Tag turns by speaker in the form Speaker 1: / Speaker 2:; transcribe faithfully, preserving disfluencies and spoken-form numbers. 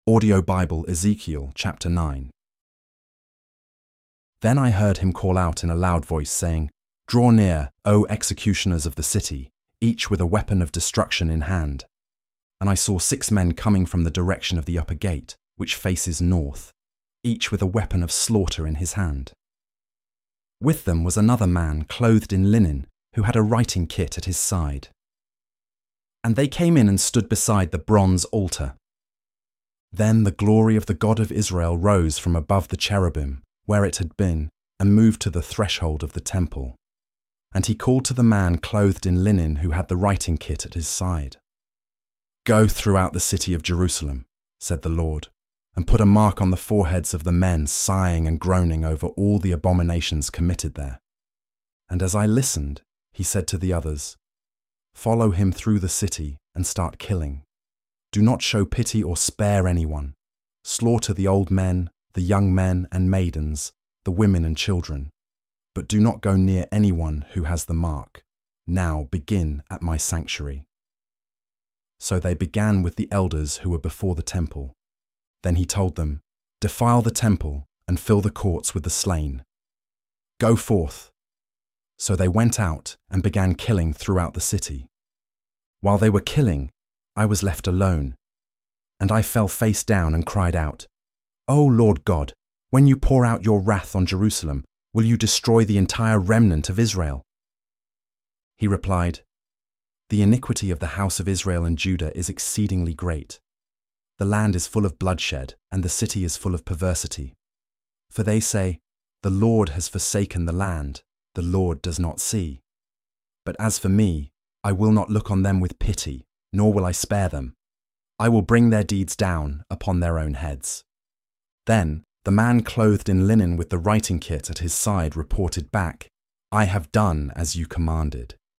Speaker 1: Audio Bible Ezekiel chapter nine. Then I heard him call out in a loud voice, saying, "Draw near, O executioners of the city, each with a weapon of destruction in hand." And I saw six men coming from the direction of the upper gate, which faces north, each with a weapon of slaughter in his hand. With them was another man clothed in linen, who had a writing kit at his side. And they came in and stood beside the bronze altar. Then the glory of the God of Israel rose from above the cherubim, where it had been, and moved to the threshold of the temple. And he called to the man clothed in linen who had the writing kit at his side. "Go throughout the city of Jerusalem," said the Lord, "and put a mark on the foreheads of the men sighing and groaning over all the abominations committed there." And as I listened, he said to the others, "Follow him through the city and start killing. Do not show pity or spare anyone. Slaughter the old men, the young men and maidens, the women and children. But do not go near anyone who has the mark. Now begin at my sanctuary." So they began with the elders who were before the temple. Then he told them, "Defile the temple and fill the courts with the slain. Go forth." So they went out and began killing throughout the city. While they were killing, I was left alone, and I fell face down and cried out, "O Lord God, when you pour out your wrath on Jerusalem, will you destroy the entire remnant of Israel?" He replied, "The iniquity of the house of Israel and Judah is exceedingly great. The land is full of bloodshed, and the city is full of perversity. For they say, 'The Lord has forsaken the land, the Lord does not see.' But as for me, I will not look on them with pity, nor will I spare them. I will bring their deeds down upon their own heads." Then the man clothed in linen with the writing kit at his side reported back, "I have done as you commanded."